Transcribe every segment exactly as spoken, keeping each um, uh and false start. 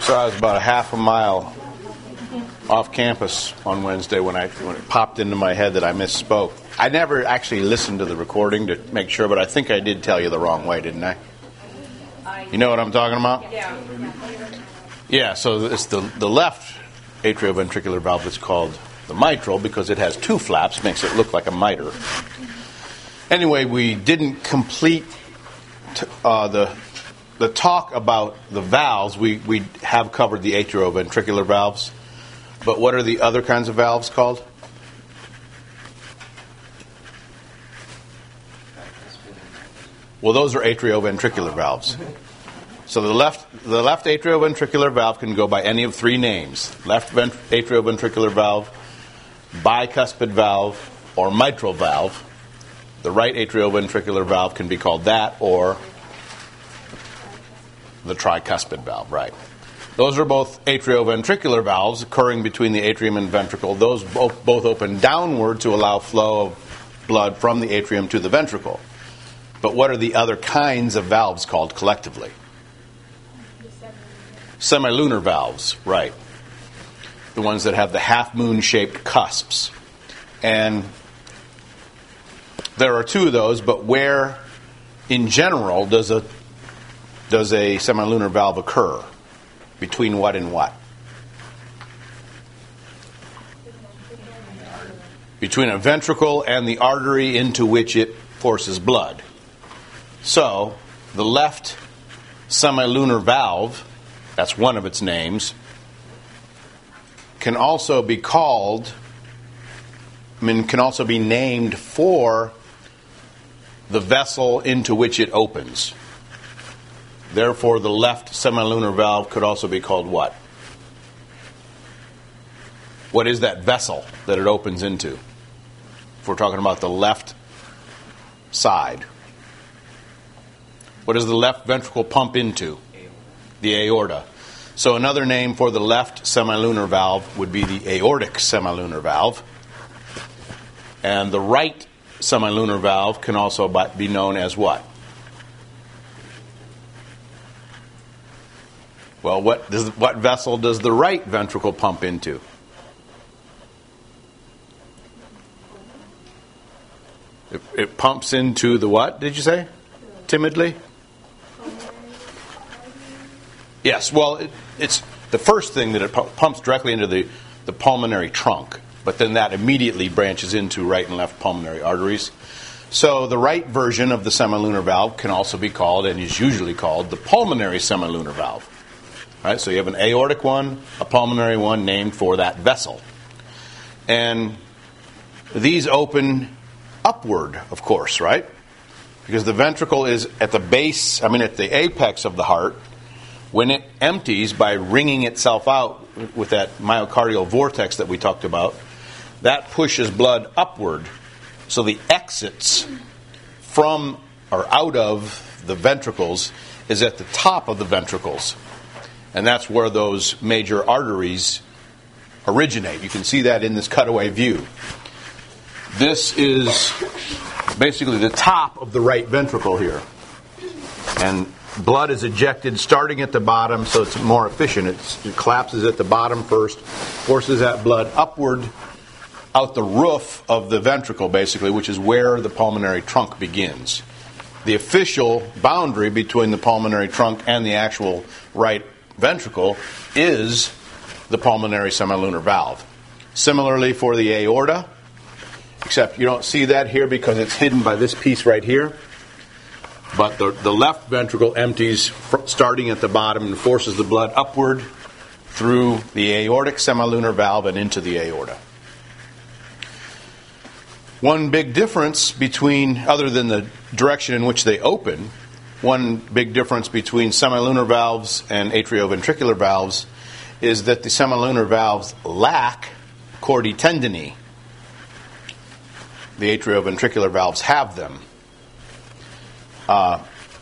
So I was about a half a mile off campus on Wednesday when I when it popped into my head that I misspoke. I never actually listened to the recording to make sure, but I think I did tell you the wrong way, didn't I? You know what I'm talking about? Yeah. Yeah, so it's the, the left atrioventricular valve that's called the mitral because it has two flaps, makes it look like a miter. Anyway, we didn't complete t- uh, the the talk about the valves. We, we have covered the atrioventricular valves, but what are the other kinds of valves called? Well, those are atrioventricular valves. So the left the left atrioventricular valve can go by any of three names: left vent- atrioventricular valve, bicuspid valve, or mitral valve. The right atrioventricular valve can be called that or the tricuspid valve, right? Those are both atrioventricular valves occurring between the atrium and ventricle. Those both, both open downward to allow flow of blood from the atrium to the ventricle. But what are the other kinds of valves called collectively? Semilunar valves, right. The ones that have the half-moon-shaped cusps. And there are two of those, but where, in general, does a does a semilunar valve occur? Between what and what? Between a ventricle and the artery into which it forces blood. So, the left semilunar valve, that's one of its names, can also be called, I mean, can also be named for the vessel into which it opens. Therefore, the left semilunar valve could also be called what? What is that vessel that it opens into? If we're talking about the left side. What does the left ventricle pump into? The aorta. So another name for the left semilunar valve would be the aortic semilunar valve. And the right semilunar valve can also be known as what? Well, what does what vessel does the right ventricle pump into? It, it pumps into the what, did you say? Timidly? Yes, well, it, it's the first thing that it pumps directly into the, the pulmonary trunk, but then that immediately branches into right and left pulmonary arteries. So the right version of the semilunar valve can also be called, and is usually called, the pulmonary semilunar valve. Right, so you have an aortic one, a pulmonary one named for that vessel. And these open upward, of course, right? Because the ventricle is at the base, I mean at the apex of the heart. When it empties by wringing itself out with that myocardial vortex that we talked about, that pushes blood upward. So the exits from or out of the ventricles is at the top of the ventricles. And that's where those major arteries originate. You can see that in this cutaway view. This is basically the top of the right ventricle here. And blood is ejected starting at the bottom, so it's more efficient. It's, it collapses at the bottom first, forces that blood upward out the roof of the ventricle, basically, which is where the pulmonary trunk begins. The official boundary between the pulmonary trunk and the actual right ventricle is the pulmonary semilunar valve. Similarly for the aorta, except you don't see that here because it's hidden by this piece right here. But the, the left ventricle empties fr- starting at the bottom and forces the blood upward through the aortic semilunar valve and into the aorta. One big difference between, other than the direction in which they open, one big difference between semilunar valves and atrioventricular valves is that the semilunar valves lack chordae tendineae. The atrioventricular valves have them. Uh,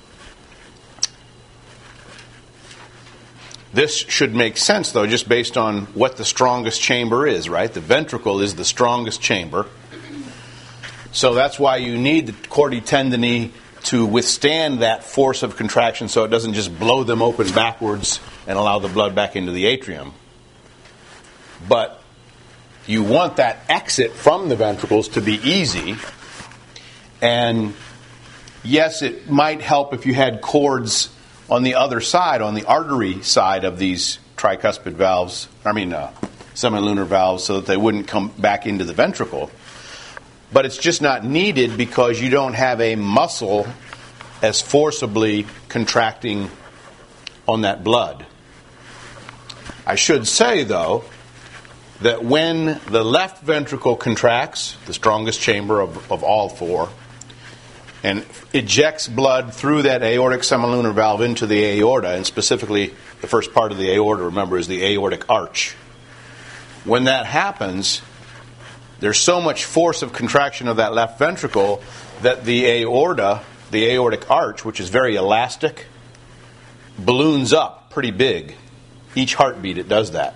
this should make sense, though, just based on what the strongest chamber is, right? The ventricle is the strongest chamber. So that's why you need the chordae tendineae to withstand that force of contraction so it doesn't just blow them open backwards and allow the blood back into the atrium. But you want that exit from the ventricles to be easy. And yes, it might help if you had cords on the other side, on the artery side of these tricuspid valves, I mean uh, semilunar valves, so that they wouldn't come back into the ventricle. But it's just not needed because you don't have a muscle as forcibly contracting on that blood. I should say, though, that when the left ventricle contracts, the strongest chamber of, of all four, and ejects blood through that aortic semilunar valve into the aorta, and specifically the first part of the aorta, remember, is the aortic arch. When that happens, there's so much force of contraction of that left ventricle that the aorta, the aortic arch, which is very elastic, balloons up pretty big. Each heartbeat it does that.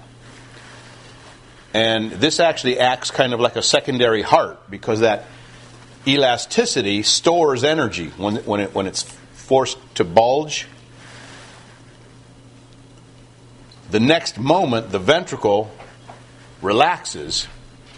And this actually acts kind of like a secondary heart because that elasticity stores energy when, when, it, when it's forced to bulge. The next moment, the ventricle relaxes,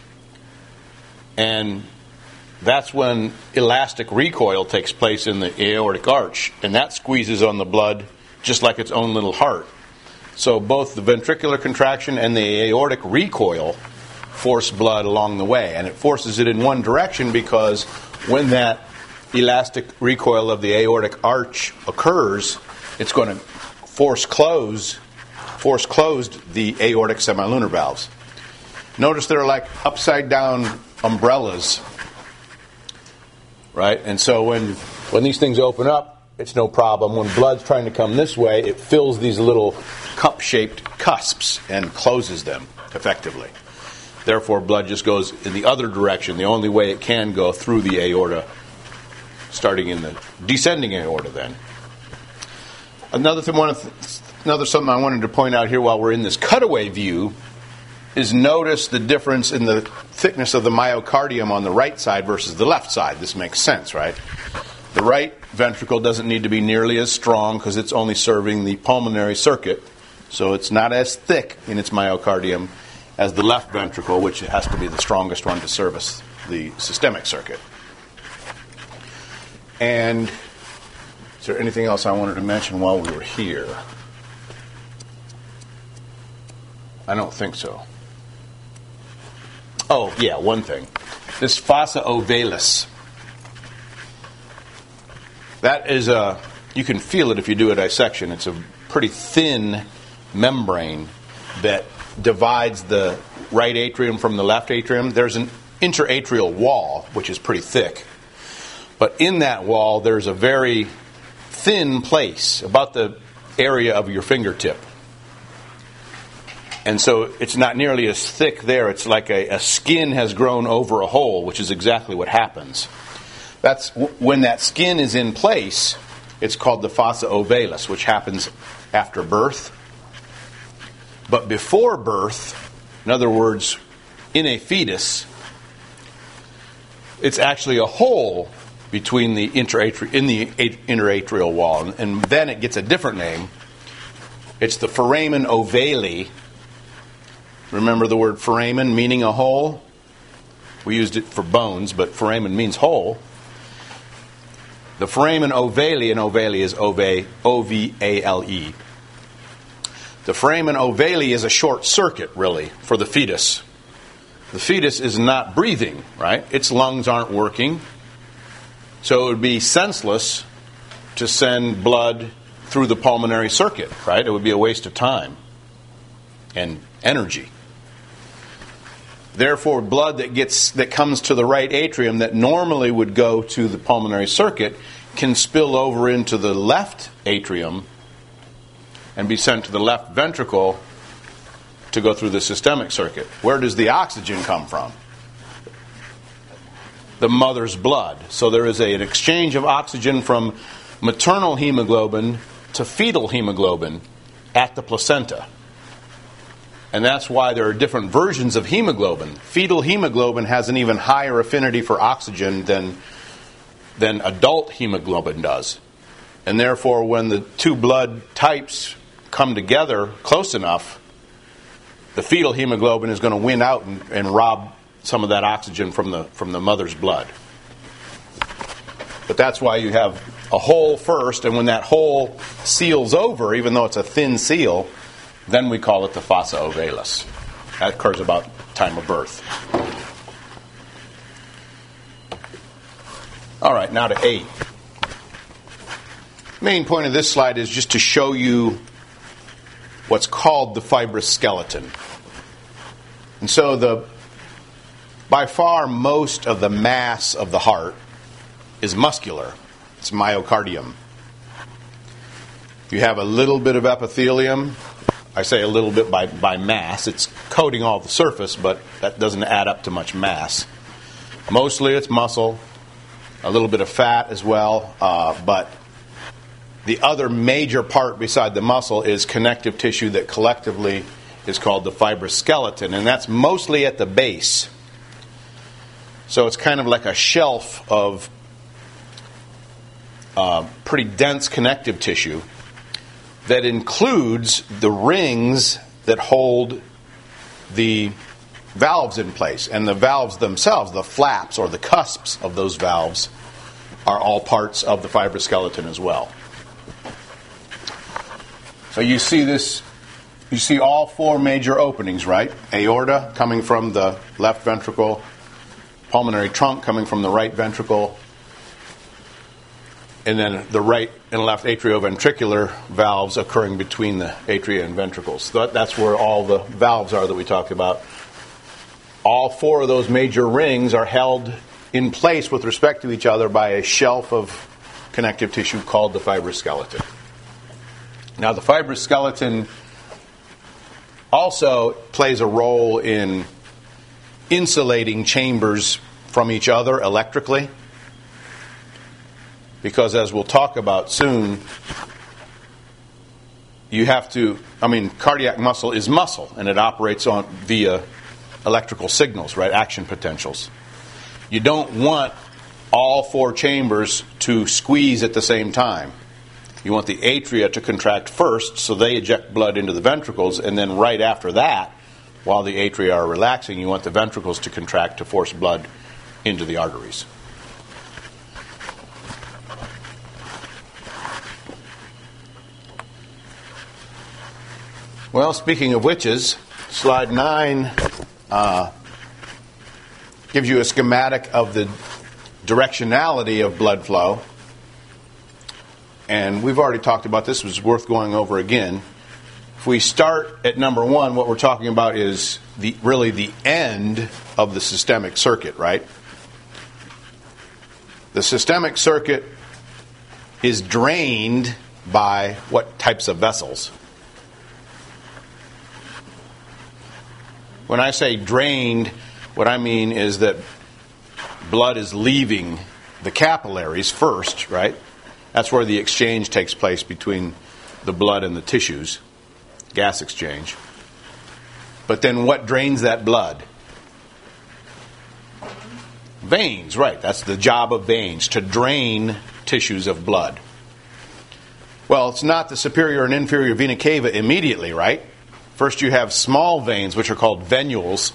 and that's when elastic recoil takes place in the aortic arch, and that squeezes on the blood just like its own little heart. So both the ventricular contraction and the aortic recoil force blood along the way, and it forces it in one direction because when that elastic recoil of the aortic arch occurs, it's going to force close, force closed the aortic semilunar valves. Notice they're like upside down umbrellas, right? And so when when these things open up, it's no problem. When blood's trying to come this way, it fills these little cup-shaped cusps and closes them effectively. Therefore, blood just goes in the other direction, the only way it can go through the aorta, starting in the descending aorta then. Another thing, one another something I wanted to point out here while we're in this cutaway view is notice the difference in the thickness of the myocardium on the right side versus the left side. This makes sense, right? The right ventricle doesn't need to be nearly as strong because it's only serving the pulmonary circuit, so it's not as thick in its myocardium as the left ventricle, which has to be the strongest one to service the systemic circuit. And is there anything else I wanted to mention while we were here? I don't think so. Oh, yeah, one thing. This fossa ovalis. That is a, you can feel it if you do a dissection. It's a pretty thin membrane that divides the right atrium from the left atrium. There's an interatrial wall, which is pretty thick. But in that wall, there's a very thin place, about the area of your fingertip. And so it's not nearly as thick there. It's like a, a skin has grown over a hole, which is exactly what happens. That's when that skin is in place, it's called the fossa ovalis, which happens after birth. But before birth, in other words, in a fetus, it's actually a hole between the interatri- in the interatrial wall, and then it gets a different name. It's the foramen ovale. Remember the word foramen meaning a hole? We used it for bones, but foramen means hole. The foramen ovale, and ovale is ova, O V A L E. The foramen ovale is a short circuit, really, for the fetus. The fetus is not breathing, right? Its lungs aren't working. So it would be senseless to send blood through the pulmonary circuit, right? It would be a waste of time and energy. Therefore, blood that gets that comes to the right atrium that normally would go to the pulmonary circuit can spill over into the left atrium and be sent to the left ventricle to go through the systemic circuit. Where does the oxygen come from? The mother's blood. So there is a, an exchange of oxygen from maternal hemoglobin to fetal hemoglobin at the placenta. And that's why there are different versions of hemoglobin. Fetal hemoglobin has an even higher affinity for oxygen than than adult hemoglobin does. And therefore, when the two blood types come together close enough, the fetal hemoglobin is going to win out and, and rob some of that oxygen from the from the mother's blood. But that's why you have a hole first, and when that hole seals over, even though it's a thin seal, then we call it the fossa ovalis. That occurs about time of birth. All right, now to eight. Main point of this slide is just to show you what's called the fibrous skeleton. And so the by far most of the mass of the heart is muscular. It's myocardium. You have a little bit of epithelium. I say a little bit by, by mass. It's coating all the surface, but that doesn't add up to much mass. Mostly it's muscle, a little bit of fat as well, uh, but the other major part beside the muscle is connective tissue that collectively is called the fibrous skeleton, and that's mostly at the base. So it's kind of like a shelf of uh, pretty dense connective tissue that includes the rings that hold the valves in place. And the valves themselves, the flaps or the cusps of those valves, are all parts of the fibrous skeleton as well. So you see this, you see all four major openings, right? Aorta coming from the left ventricle, pulmonary trunk coming from the right ventricle, and then the right and left atrioventricular valves occurring between the atria and ventricles. So that's where all the valves are that we talked about. All four of those major rings are held in place with respect to each other by a shelf of connective tissue called the fibrous skeleton. Now, the fibrous skeleton also plays a role in insulating chambers from each other electrically, because as we'll talk about soon, you have to, I mean, cardiac muscle is muscle, and it operates on via electrical signals, right, action potentials. You don't want all four chambers to squeeze at the same time. You want the atria to contract first, so they eject blood into the ventricles, and then right after that, while the atria are relaxing, you want the ventricles to contract to force blood into the arteries. Well, speaking of witches, slide nine uh, gives you a schematic of the directionality of blood flow. And we've already talked about this. It was worth going over again. If we start at number one, what we're talking about is the really the end of the systemic circuit, right? The systemic circuit is drained by what types of vessels? When I say drained, what I mean is that blood is leaving the capillaries first, right? That's where the exchange takes place between the blood and the tissues, gas exchange. But then what drains that blood? Veins, right. That's the job of veins, to drain tissues of blood. Well, it's not the superior and inferior vena cava immediately, right? First you have small veins, which are called venules.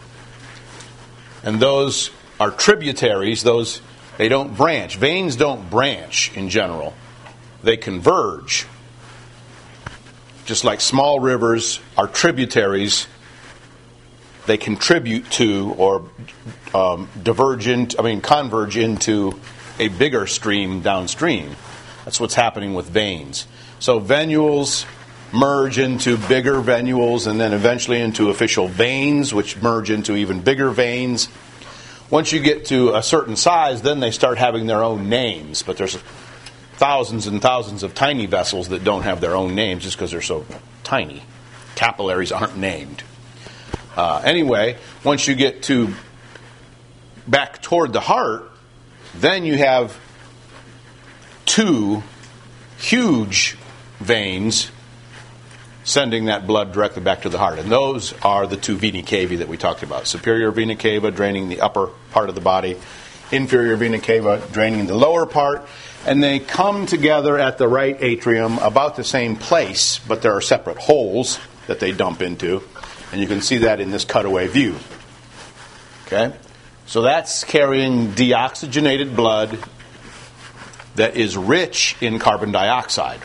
And those are tributaries. Those, they don't branch. Veins don't branch in general. They converge. Just like small rivers are tributaries, they contribute to or um, diverge into, I mean, converge into a bigger stream downstream. That's what's happening with veins. So venules merge into bigger venules and then eventually into official veins, which merge into even bigger veins. Once you get to a certain size, then they start having their own names. But there's thousands and thousands of tiny vessels that don't have their own names just because they're so tiny. Capillaries aren't named. Uh, anyway, once you get to back toward the heart, then you have two huge veins sending that blood directly back to the heart. And those are the two vena cavae that we talked about. Superior vena cava draining the upper part of the body, inferior vena cava draining the lower part, and they come together at the right atrium about the same place, but there are separate holes that they dump into, and you can see that in this cutaway view. Okay? So that's carrying deoxygenated blood that is rich in carbon dioxide.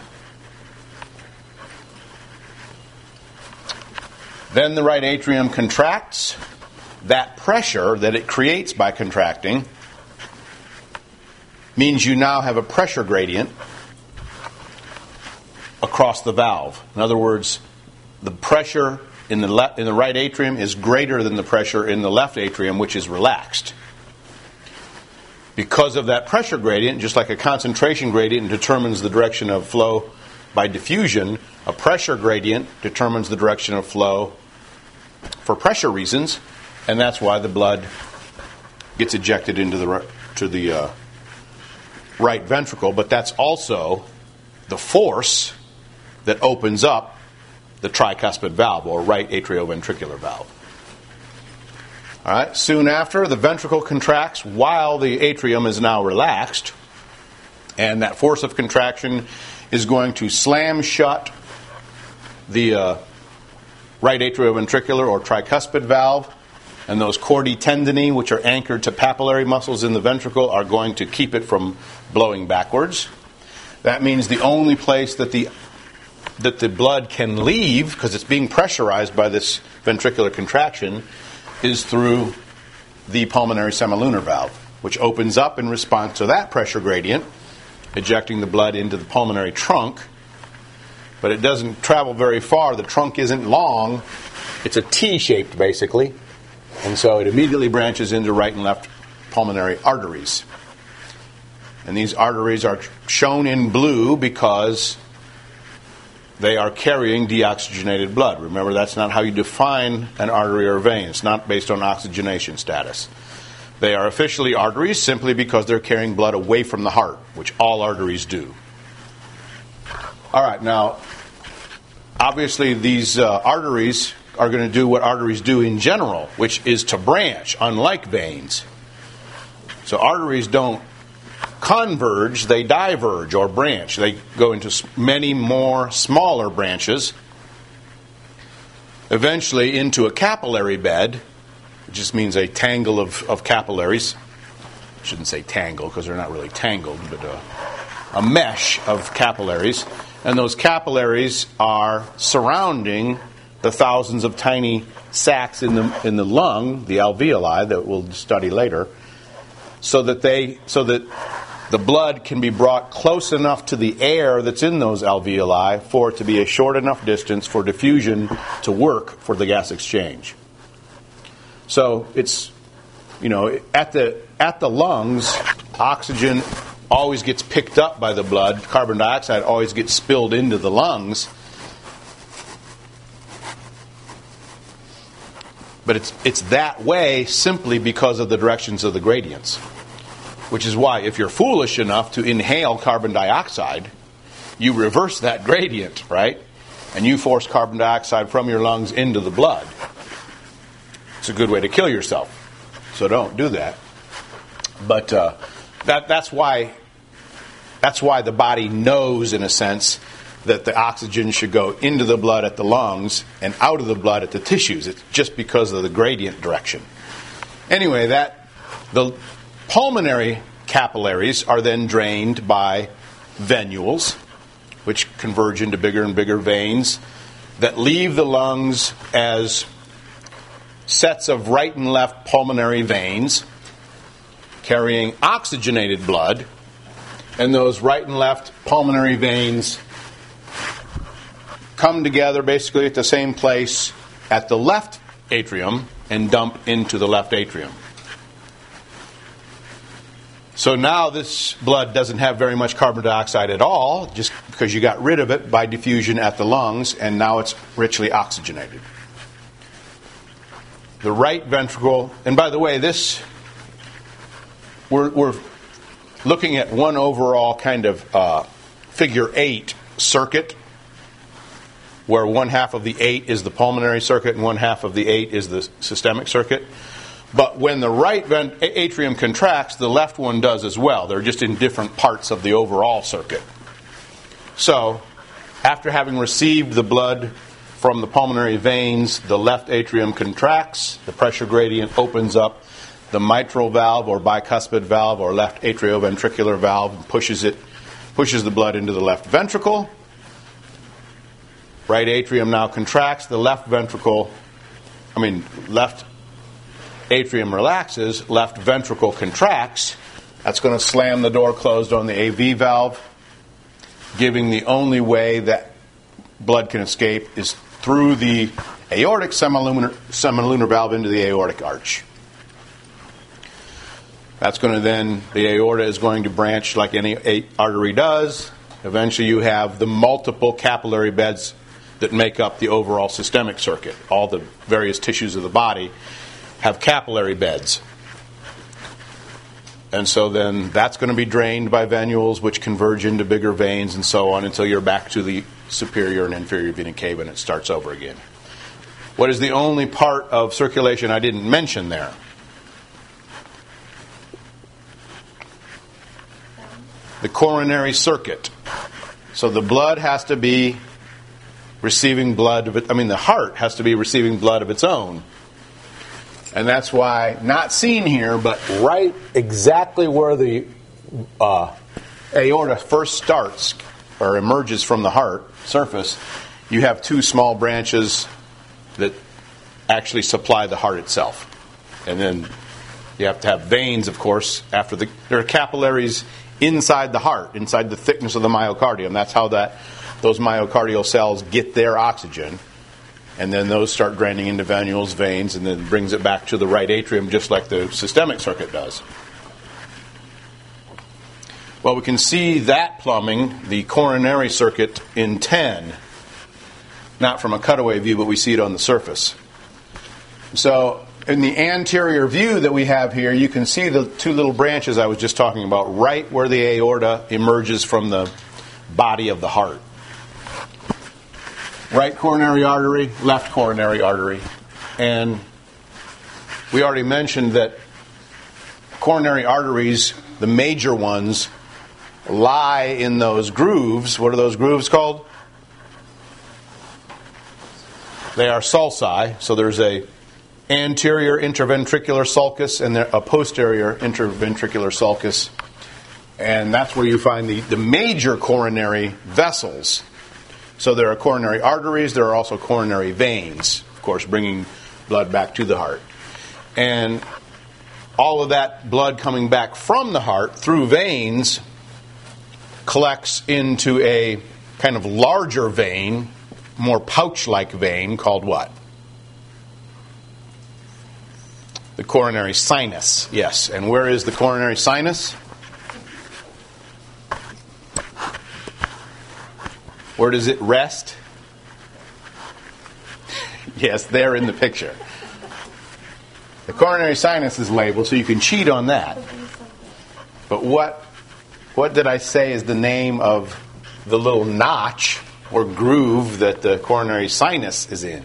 Then the right atrium contracts. That pressure that it creates by contracting means you now have a pressure gradient across the valve. In other words, the pressure in the le- in the right atrium is greater than the pressure in the left atrium, which is relaxed. Because of that pressure gradient, just like a concentration gradient determines the direction of flow by diffusion, a pressure gradient determines the direction of flow for pressure reasons, and that's why the blood gets ejected into the to the uh, right ventricle. But that's also the force that opens up the tricuspid valve, or right atrioventricular valve. All right. Soon after, the ventricle contracts while the atrium is now relaxed, and that force of contraction is going to slam shut the uh, right atrioventricular or tricuspid valve, and those chordae tendineae, which are anchored to papillary muscles in the ventricle, are going to keep it from blowing backwards. That means the only place that the that the blood can leave, because it's being pressurized by this ventricular contraction, is through the pulmonary semilunar valve, which opens up in response to that pressure gradient, ejecting the blood into the pulmonary trunk. But it doesn't travel very far. The trunk isn't long. It's a T-shaped, basically. And so it immediately branches into right and left pulmonary arteries. And these arteries are shown in blue because they are carrying deoxygenated blood. Remember, that's not how you define an artery or vein. It's not based on oxygenation status. They are officially arteries simply because they're carrying blood away from the heart, which all arteries do. All right, now, obviously these uh, arteries are going to do what arteries do in general, which is to branch, unlike veins. So arteries don't converge, they diverge or branch. They go into many more smaller branches, eventually into a capillary bed, which just means a tangle of, of capillaries. I shouldn't say tangle because they're not really tangled, but a, a mesh of capillaries. And those capillaries are surrounding the thousands of tiny sacs in the in the lung, the alveoli that we'll study later, so that they so that the blood can be brought close enough to the air that's in those alveoli for it to be a short enough distance for diffusion to work for the gas exchange. So it's, you know, at the at the lungs, oxygen always gets picked up by the blood. Carbon dioxide always gets spilled into the lungs. But it's it's that way simply because of the directions of the gradients. Which is why if you're foolish enough to inhale carbon dioxide, you reverse that gradient, right? And you force carbon dioxide from your lungs into the blood. It's a good way to kill yourself. So don't do that. But uh, that that's why that's why the body knows, in a sense, that the oxygen should go into the blood at the lungs and out of the blood at the tissues. It's just because of the gradient direction. Anyway, that the pulmonary capillaries are then drained by venules, which converge into bigger and bigger veins that leave the lungs as sets of right and left pulmonary veins carrying oxygenated blood, and those right and left pulmonary veins come together basically at the same place at the left atrium and dump into the left atrium. So now this blood doesn't have very much carbon dioxide at all, just because you got rid of it by diffusion at the lungs, and now it's richly oxygenated. The right ventricle, and by the way, this, we're, we're looking at one overall kind of uh, figure eight circuit, where one half of the eight is the pulmonary circuit and one half of the eight is the systemic circuit. But when the right vent- atrium contracts, the left one does as well. They're just in different parts of the overall circuit. So, after having received the blood from the pulmonary veins, the left atrium contracts, the pressure gradient opens up the mitral valve or bicuspid valve or left atrioventricular valve and pushes it, pushes the blood into the left ventricle. Right atrium now contracts, the left ventricle, I mean, left atrium relaxes, left ventricle contracts. That's going to slam the door closed on the A V valve, giving the only way that blood can escape is through the aortic semilunar, semilunar valve into the aortic arch. That's going to then, the aorta is going to branch like any artery does. Eventually you have the multiple capillary beds that make up the overall systemic circuit. All the various tissues of the body have capillary beds. And so then that's going to be drained by venules, which converge into bigger veins and so on until you're back to the superior and inferior vena cava and it starts over again. What is the only part of circulation I didn't mention there? The coronary circuit. So the blood has to be receiving blood of it. I mean, the heart has to be receiving blood of its own. And that's why, not seen here, but right exactly where the uh, aorta first starts or emerges from the heart surface, you have two small branches that actually supply the heart itself. And then you have to have veins, of course, after the, there are capillaries inside the heart, inside the thickness of the myocardium. That's how that those myocardial cells get their oxygen. And then those start draining into venules, veins, and then brings it back to the right atrium just like the systemic circuit does. Well, we can see that plumbing, the coronary circuit, in ten. Not from a cutaway view, but we see it on the surface. So, in the anterior view that we have here, you can see the two little branches I was just talking about, right where the aorta emerges from the body of the heart. Right coronary artery, left coronary artery. And we already mentioned that coronary arteries, the major ones, lie in those grooves. What are those grooves called? They are sulci. So there's a anterior interventricular sulcus and a posterior interventricular sulcus. And that's where you find the, the major coronary vessels. So there are coronary arteries, there are also coronary veins, of course, bringing blood back to the heart. And all of that blood coming back from the heart through veins collects into a kind of larger vein, more pouch-like vein called what? The coronary sinus, yes. And where is the coronary sinus? Where does it rest? Yes, there in the picture. The coronary sinus is labeled, so you can cheat on that. But what, what did I say is the name of the little notch or groove that the coronary sinus is in?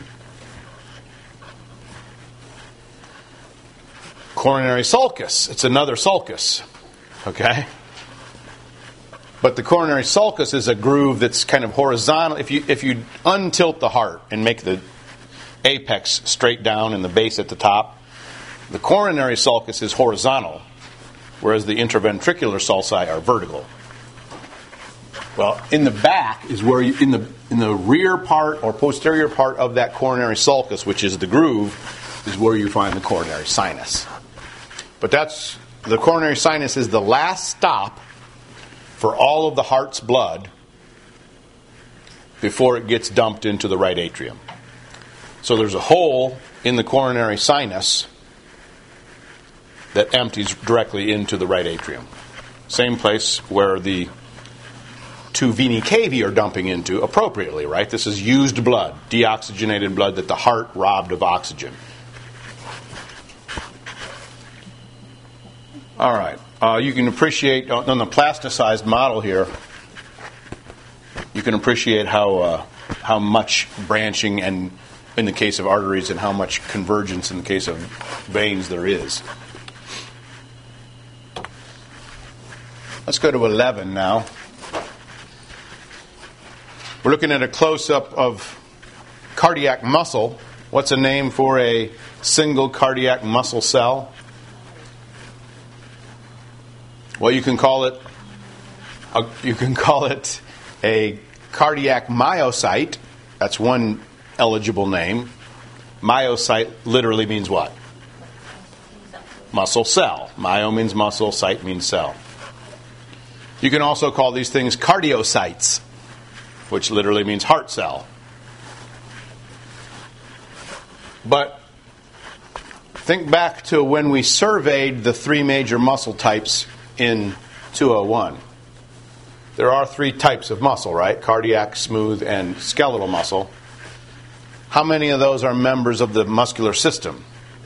Coronary sulcus. It's another sulcus. Okay? But the coronary sulcus is a groove that's kind of horizontal. If you if you untilt the heart and make the apex straight down and the base at the top, the coronary sulcus is horizontal, whereas the interventricular sulci are vertical. Well, in the back is where you, in the in the rear part or posterior part of that coronary sulcus, which is the groove, is where you find the coronary sinus. But that's the coronary sinus is the last stop for all of the heart's blood before it gets dumped into the right atrium. So there's a hole in the coronary sinus that empties directly into the right atrium. Same place where the two veni cavae are dumping into appropriately, right? This is used blood, deoxygenated blood that the heart robbed of oxygen. All right. Uh, you can appreciate, on the plasticized model here, you can appreciate how uh, how much branching and in the case of arteries and how much convergence in the case of veins there is. Let's go to eleven now. We're looking at a close-up of cardiac muscle. What's a name for a single cardiac muscle cell? Well, you can call it a, you can call it a cardiac myocyte. That's one eligible name. Myocyte literally means what? Muscle cell. Myo means muscle, cyte means cell. You can also call these things cardiocytes, which literally means heart cell. But think back to when we surveyed the three major muscle types in two oh one. There are three types of muscle, right? Cardiac, smooth, and skeletal muscle. How many of those are members of the muscular system?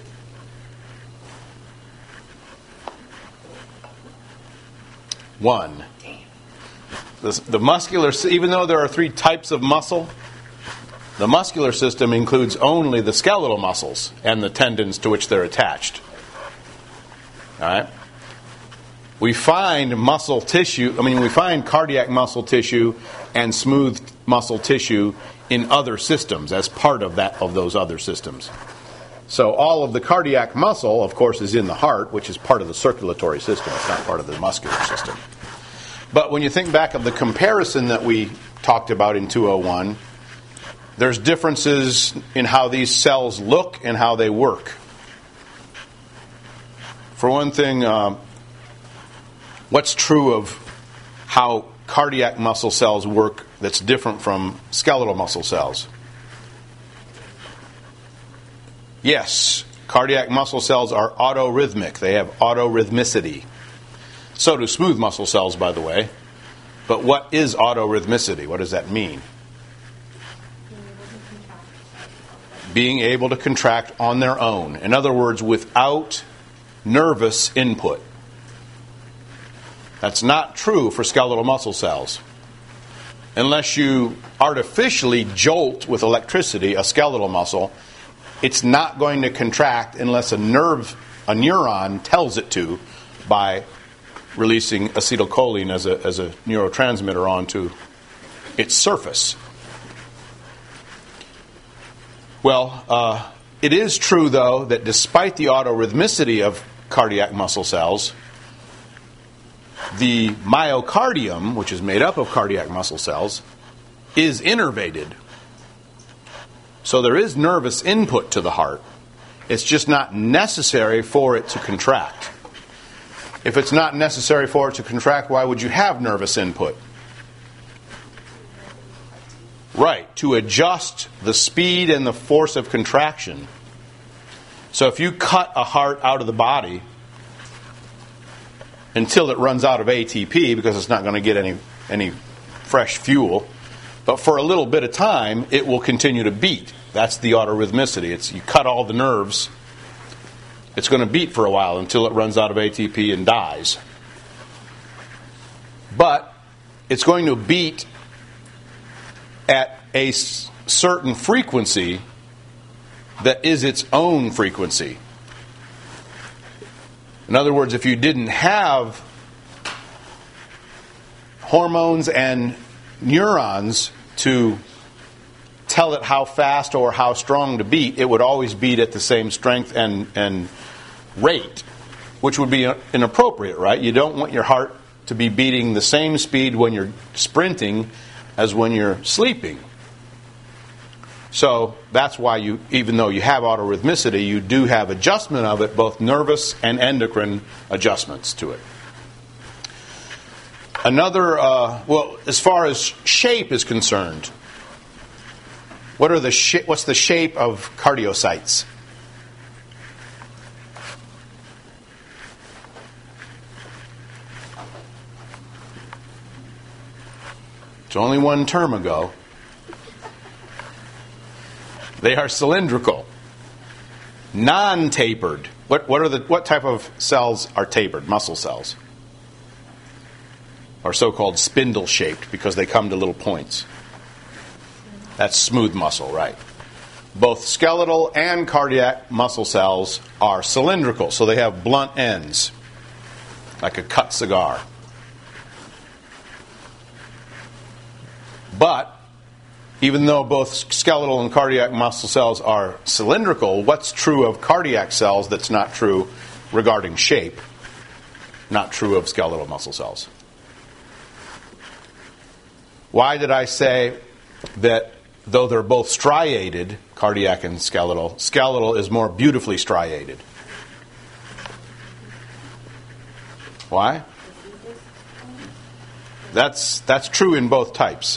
One. The, the muscular, even though there are three types of muscle, the muscular system includes only the skeletal muscles and the tendons to which they're attached. All right? We find muscle tissue, I mean, we find cardiac muscle tissue and smooth muscle tissue in other systems as part of that of those other systems. So all of the cardiac muscle, of course, is in the heart, which is part of the circulatory system. It's not part of the muscular system. But when you think back of the comparison that we talked about in two oh one, there's differences in how these cells look and how they work. For one thing, uh, what's true of how cardiac muscle cells work that's different from skeletal muscle cells? Yes, cardiac muscle cells are autorhythmic. They have autorhythmicity. So do smooth muscle cells, by the way. But what is autorhythmicity? What does that mean? Being able to contract on their own. In other words, without nervous input. That's not true for skeletal muscle cells. Unless you artificially jolt with electricity a skeletal muscle, it's not going to contract unless a nerve, a neuron tells it to by releasing acetylcholine as a, as a neurotransmitter onto its surface. Well, uh, it is true, though, that despite the autorhythmicity of cardiac muscle cells, the myocardium, which is made up of cardiac muscle cells, is innervated. So there is nervous input to the heart. It's just not necessary for it to contract. If it's not necessary for it to contract, why would you have nervous input? Right, to adjust the speed and the force of contraction. So if you cut a heart out of the body until it runs out of A T P, because it's not going to get any any fresh fuel, but for a little bit of time, it will continue to beat. That's the autorhythmicity. It's you cut all the nerves, it's going to beat for a while until it runs out of A T P and dies. But it's going to beat at a s- certain frequency that is its own frequency. In other words, if you didn't have hormones and neurons to tell it how fast or how strong to beat, it would always beat at the same strength and, and rate, which would be inappropriate, right? You don't want your heart to be beating the same speed when you're sprinting as when you're sleeping. So that's why you, even though you have autorhythmicity, you do have adjustment of it, both nervous and endocrine adjustments to it. Another, uh, well, as far as shape is concerned, what are the sh- what's the shape of cardiocytes? It's only one term ago. They are cylindrical, non-tapered. What what are the what type of cells are tapered? Muscle cells are so-called spindle-shaped because they come to little points. That's smooth muscle, right? both skeletal and cardiac muscle cells are cylindrical, so they have blunt ends, like a cut cigar. But even though both skeletal and cardiac muscle cells are cylindrical, what's true of cardiac cells that's not true regarding shape? Not true of skeletal muscle cells. Why did I say that though they're both striated, cardiac and skeletal, skeletal is more beautifully striated? Why? That's that's true in both types.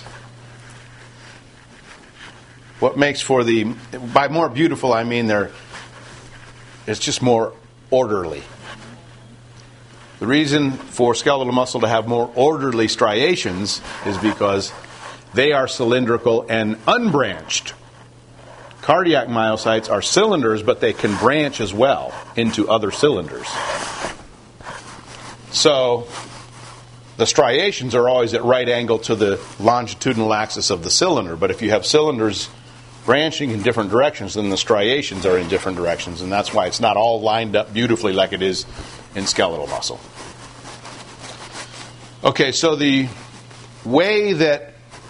What makes for the, by more beautiful I mean they're, it's just more orderly. The reason for skeletal muscle to have more orderly striations is because they are cylindrical and unbranched. Cardiac myocytes are cylinders, but they can branch as well into other cylinders. So the striations are always at right angle to the longitudinal axis of the cylinder, but if you have cylinders branching in different directions, then the striations are in different directions, and that's why it's not all lined up beautifully like it is in skeletal muscle. Okay, so the way that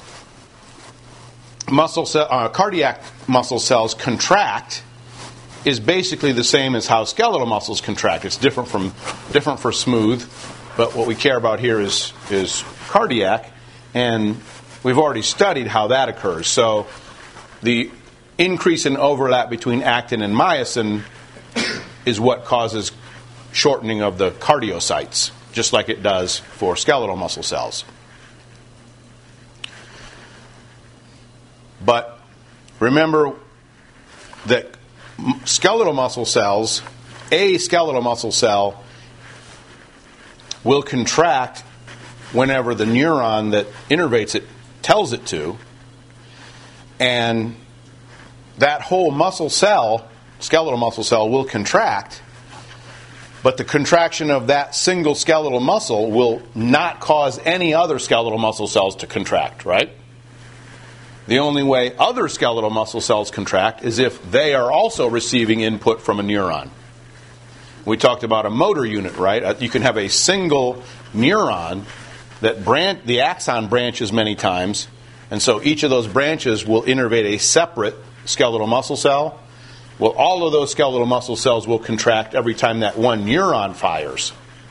muscle cell, uh, cardiac muscle cells contract is basically the same as how skeletal muscles contract. It's different from different for smooth, but what we care about here is is cardiac, and we've already studied how that occurs. So the increase in overlap between actin and myosin is what causes shortening of the cardiocytes, just like it does for skeletal muscle cells. But remember that skeletal muscle cells, a skeletal muscle cell will contract whenever the neuron that innervates it tells it to, and that whole muscle cell, skeletal muscle cell, will contract, but the contraction of that single skeletal muscle will not cause any other skeletal muscle cells to contract, right? The only way other skeletal muscle cells contract is if they are also receiving input from a neuron. We talked about a motor unit, right? You can have a single neuron that branch, the axon branches many times, and so each of those branches will innervate a separate skeletal muscle cell. Well, all of those skeletal muscle cells will contract every time that one neuron fires.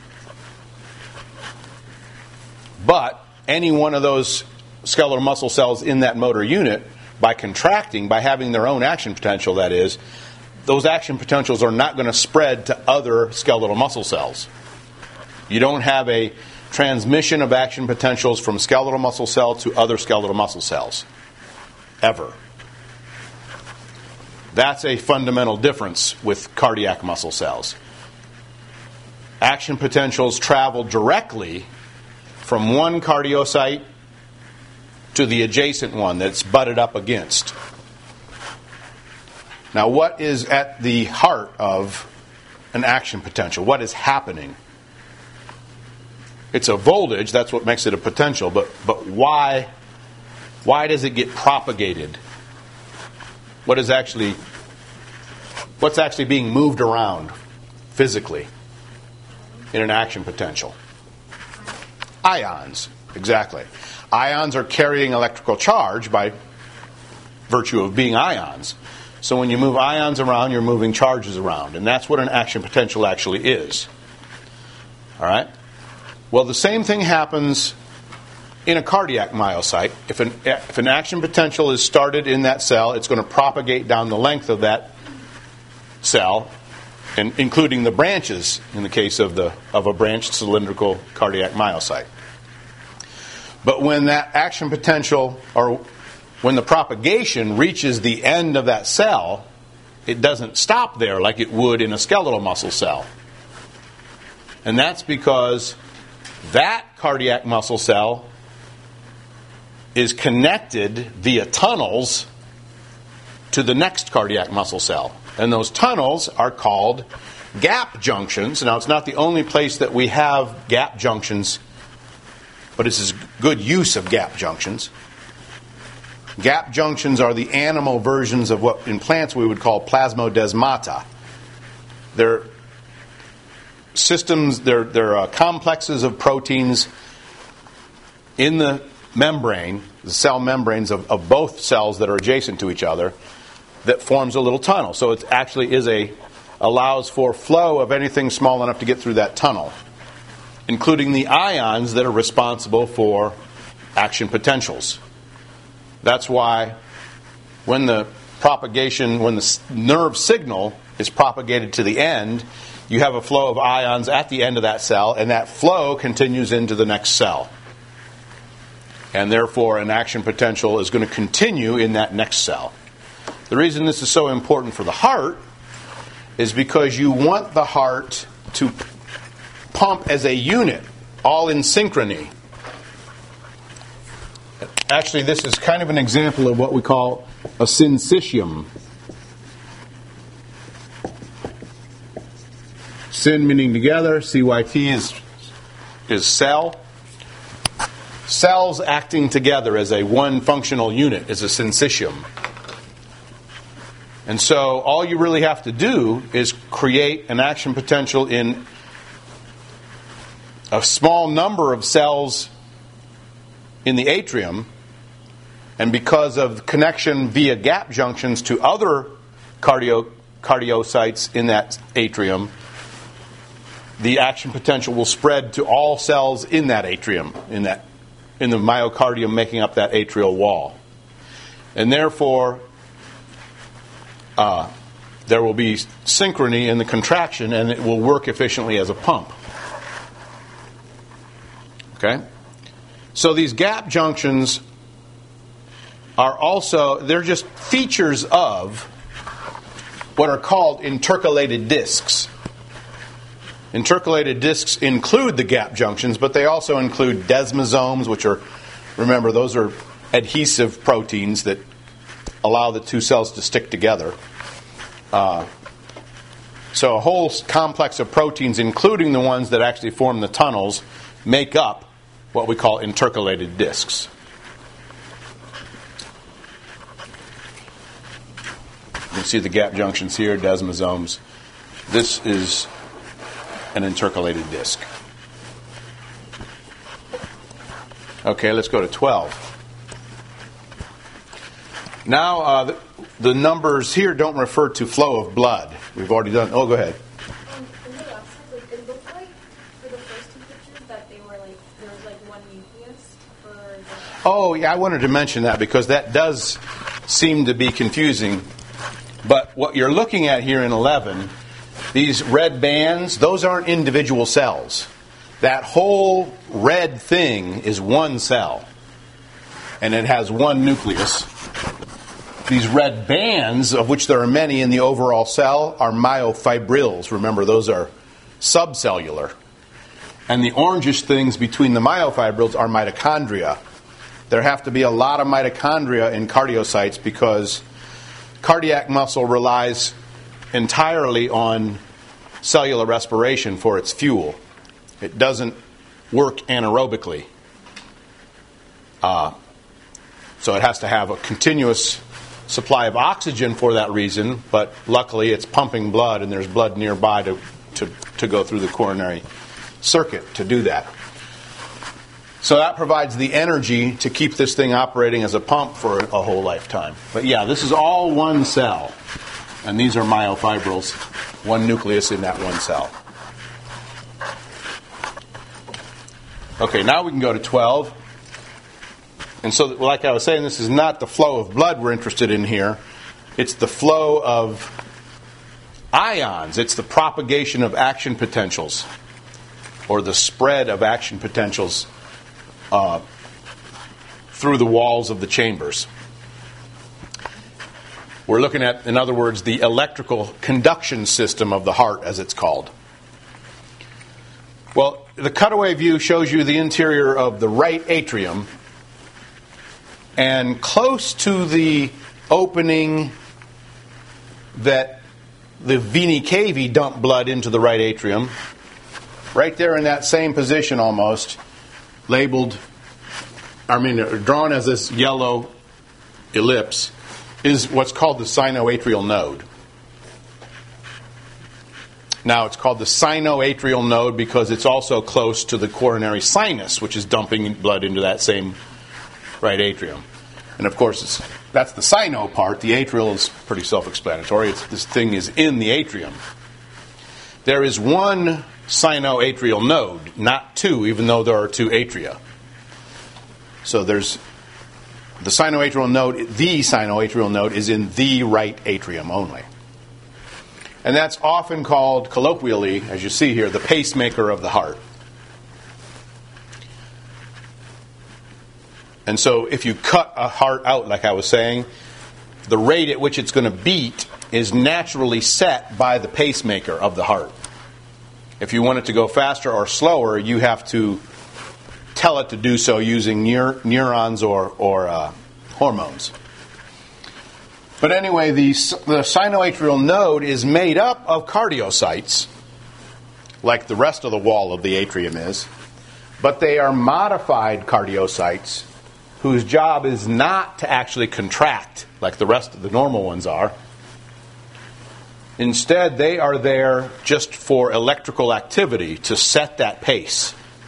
But any one of those skeletal muscle cells in that motor unit, by contracting, by having their own action potential, that is, those action potentials are not going to spread to other skeletal muscle cells. You don't have a transmission of action potentials from skeletal muscle cell to other skeletal muscle cells. Ever. That's a fundamental difference with cardiac muscle cells. Action potentials travel directly from one cardiocyte to the adjacent one that's butted up against. Now, what is at the heart of an action potential? What is happening? It's a voltage, that's what makes it a potential, but but why why does it get propagated? What is actually what's actually being moved around physically in an action potential? Ions, exactly. Ions are carrying electrical charge by virtue of being ions. So when you move ions around, you're moving charges around, and that's what an action potential actually is. All right? Well, the same thing happens in a cardiac myocyte. If an, if an action potential is started in that cell, it's going to propagate down the length of that cell, and including the branches in the case of the of a branched cylindrical cardiac myocyte. But when that action potential, or when the propagation reaches the end of that cell, it doesn't stop there like it would in a skeletal muscle cell. And that's because that cardiac muscle cell is connected via tunnels to the next cardiac muscle cell. And those tunnels are called gap junctions. Now, it's not the only place that we have gap junctions, but it's a good use of gap junctions. Gap junctions are the animal versions of what in plants we would call plasmodesmata. They're systems, they're, they're uh, complexes of proteins in the membrane, the cell membranes of, of both cells that are adjacent to each other, that forms a little tunnel. So it actually is a allows for flow of anything small enough to get through that tunnel, including the ions that are responsible for action potentials. That's why when the propagation, when the nerve signal is propagated to the end, you have a flow of ions at the end of that cell, and that flow continues into the next cell. And therefore, an action potential is going to continue in that next cell. The reason this is so important for the heart is because you want the heart to pump as a unit, all in synchrony. Actually, this is kind of an example of what we call a syncytium. Syn meaning together, C Y T is, is cell. Cells acting together as a one functional unit is a syncytium. And so all you really have to do is create an action potential in a small number of cells in the atrium, and because of connection via gap junctions to other cardio, cardiocytes in that atrium, the action potential will spread to all cells in that atrium, in that in the myocardium making up that atrial wall. And therefore, uh, there will be synchrony in the contraction, and it will work efficiently as a pump. Okay? So these gap junctions are also, they're just features of what are called intercalated discs. Intercalated discs include the gap junctions, but they also include desmosomes, which are, remember, those are adhesive proteins that allow the two cells to stick together. Uh, so a whole complex of proteins, including the ones that actually form the tunnels, make up what we call intercalated discs. You can see the gap junctions here, desmosomes. This is an intercalated disc. Okay, let's go to twelve. Now, uh, the, the numbers here don't refer to flow of blood. We've already done. Oh, go ahead. Um, in the last slide, like, it looked like for the first two pictures that they were like there was like one nucleus for. The... Oh, yeah, I wanted to mention that because that does seem to be confusing. But what you're looking at here in eleven, these red bands, those aren't individual cells. That whole red thing is one cell, and it has one nucleus. These red bands, of which there are many in the overall cell, are myofibrils. Remember, those are subcellular. And the orangish things between the myofibrils are mitochondria. There have to be a lot of mitochondria in cardiocytes because cardiac muscle relies entirely on cellular respiration for its fuel. It doesn't work anaerobically. Uh, so it has to have a continuous supply of oxygen for that reason, but luckily it's pumping blood and there's blood nearby to, to, to go through the coronary circuit to do that. So that provides the energy to keep this thing operating as a pump for a whole lifetime. But yeah, this is all one cell. And these are myofibrils, one nucleus in that one cell. Okay, now we can go to twelve. And so, like I was saying, this is not the flow of blood we're interested in here. It's the flow of ions. It's the propagation of action potentials, or the spread of action potentials uh, through the walls of the chambers. We're looking at, in other words, the electrical conduction system of the heart, as it's called. Well, the cutaway view shows you the interior of the right atrium, and close to the opening that the vena cava dump blood into the right atrium, right there in that same position almost, labeled, I mean, drawn as this yellow ellipse is what's called the sinoatrial node. Now, it's called the sinoatrial node because it's also close to the coronary sinus, which is dumping blood into that same right atrium. And of course, it's, that's the sino part. The atrial is pretty self-explanatory. It's, this thing is in the atrium. There is one sinoatrial node, not two, even though there are two atria. So there's the sinoatrial node, the sinoatrial node is in the right atrium only. And that's often called, colloquially, as you see here, the pacemaker of the heart. And so if you cut a heart out, like I was saying, the rate at which it's going to beat is naturally set by the pacemaker of the heart. If you want it to go faster or slower, you have to tell it to do so using neur- neurons or, or uh, hormones. But anyway, the, the sinoatrial node is made up of cardiocytes, like the rest of the wall of the atrium is, but they are modified cardiocytes whose job is not to actually contract like the rest of the normal ones are. Instead, they are there just for electrical activity to set that pace.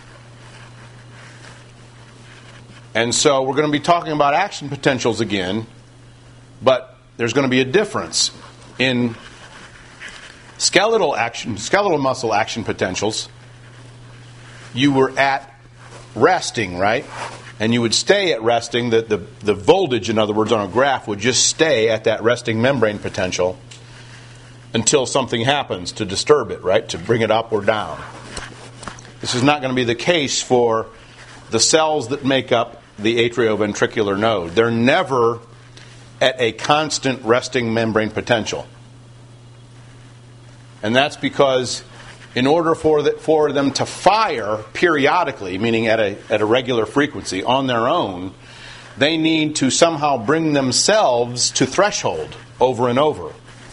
And so we're going to be talking about action potentials again, but there's going to be a difference in skeletal action, skeletal muscle action potentials. You were at resting, right? And you would stay at resting. The, the, the voltage, in other words, on a graph would just stay at that resting membrane potential until something happens to disturb it, right? To bring it up or down. This is not going to be the case for the cells that make up the atrioventricular node. They're never at a constant resting membrane potential. And that's because in order for, the, for them to fire periodically, meaning at a, at a regular frequency on their own, they need to somehow bring themselves to threshold over and over.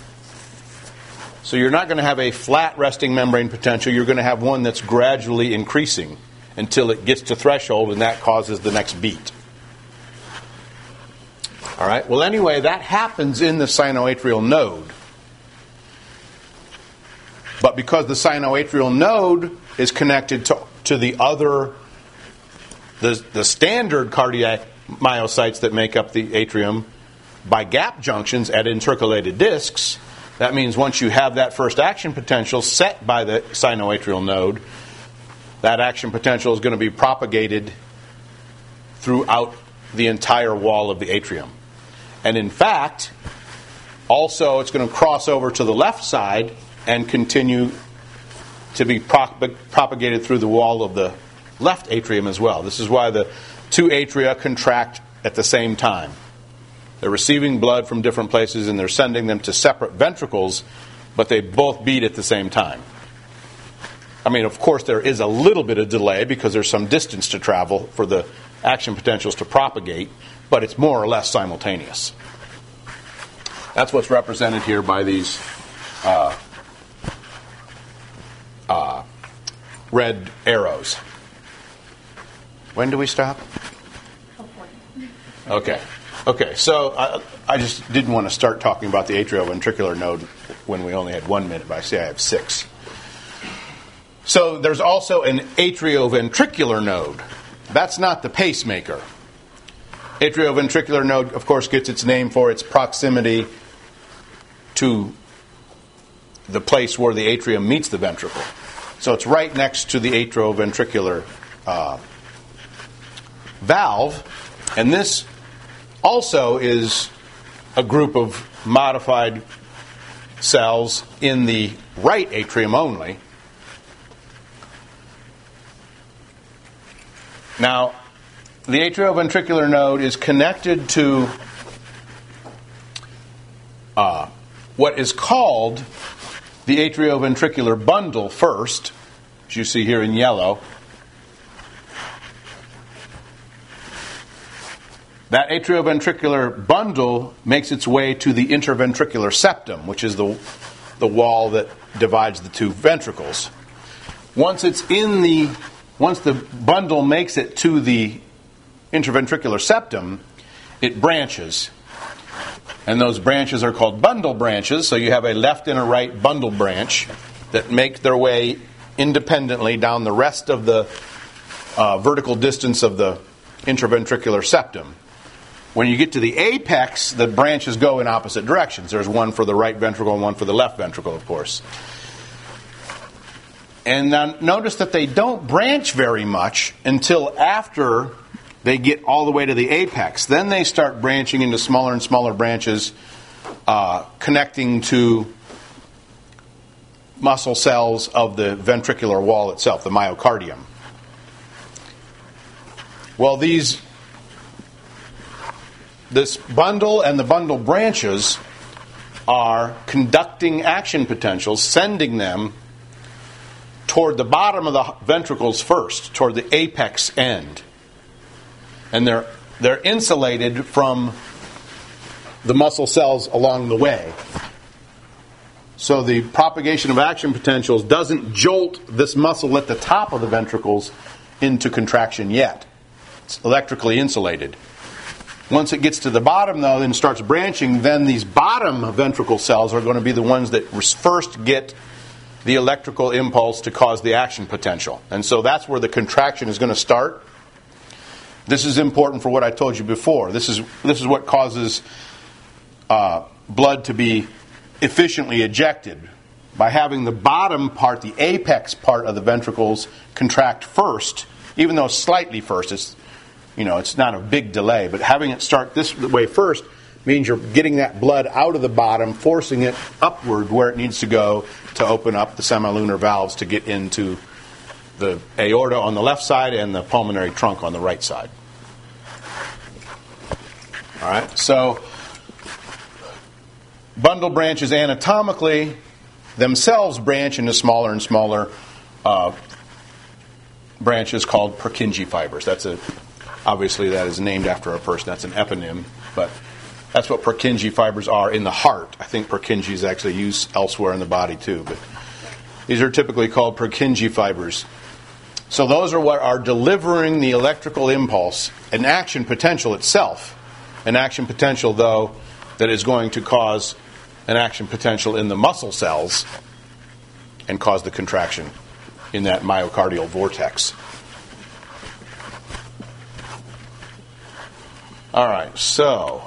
So you're not going to have a flat resting membrane potential. You're going to have one that's gradually increasing until it gets to threshold, and that causes the next beat. All right. Well, anyway, that happens in the sinoatrial node. But because the sinoatrial node is connected to, to the other, the, the standard cardiac myocytes that make up the atrium by gap junctions at intercalated discs, that means once you have that first action potential set by the sinoatrial node, that action potential is going to be propagated throughout the entire wall of the atrium. And in fact, also it's going to cross over to the left side and continue to be prop- propagated through the wall of the left atrium as well. This is why the two atria contract at the same time. They're receiving blood from different places and they're sending them to separate ventricles, but they both beat at the same time. I mean, of course, there is a little bit of delay because there's some distance to travel for the action potentials to propagate, but it's more or less simultaneous. That's what's represented here by these uh, uh, red arrows. When do we stop? Okay. Okay, so I, I just didn't want to start talking about the atrioventricular node when we only had one minute, but I say I have six. So there's also an atrioventricular node. That's not the pacemaker. Atrioventricular node, of course, gets its name for its proximity to the place where the atrium meets the ventricle. So it's right next to the atrioventricular uh, valve, and this also is a group of modified cells in the right atrium only. Now, the atrioventricular node is connected to uh, what is called the atrioventricular bundle first, as you see here in yellow. That atrioventricular bundle makes its way to the interventricular septum, which is the, the wall that divides the two ventricles. Once it's in the, once the bundle makes it to the interventricular septum, it branches. And those branches are called bundle branches. So you have a left and a right bundle branch that make their way independently down the rest of the uh, vertical distance of the intraventricular septum. When you get to the apex, the branches go in opposite directions. There's one for the right ventricle and one for the left ventricle, of course. And now notice that they don't branch very much until after they get all the way to the apex. Then they start branching into smaller and smaller branches, uh, connecting to muscle cells of the ventricular wall itself, the myocardium. Well, these, this bundle and the bundle branches are conducting action potentials, sending them toward the bottom of the ventricles first, toward the apex end. And they're they're insulated from the muscle cells along the way. So the propagation of action potentials doesn't jolt this muscle at the top of the ventricles into contraction yet. It's electrically insulated. Once it gets to the bottom, though, and starts branching, then these bottom ventricle cells are going to be the ones that first get the electrical impulse to cause the action potential. And so that's where the contraction is going to start. This is important for what I told you before. This is this is what causes uh, blood to be efficiently ejected. By having the bottom part, the apex part of the ventricles contract first, even though slightly first. It's, you know, it's not a big delay, but having it start this way first means you're getting that blood out of the bottom, forcing it upward where it needs to go to open up the semilunar valves to get into the aorta on the left side and the pulmonary trunk on the right side. All right, so bundle branches anatomically themselves branch into smaller and smaller uh, branches called Purkinje fibers. That's a obviously that is named after a person. That's an eponym, but that's what Purkinje fibers are in the heart. I think Purkinje is actually used elsewhere in the body too, but these are typically called Purkinje fibers. So those are what are delivering the electrical impulse, an action potential itself. An action potential, though, that is going to cause an action potential in the muscle cells and cause the contraction in that myocardial vortex. All right, so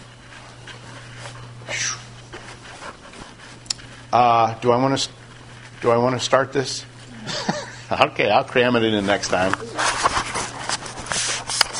uh, do I want to do I want to start this? Okay, I'll cram it in next time.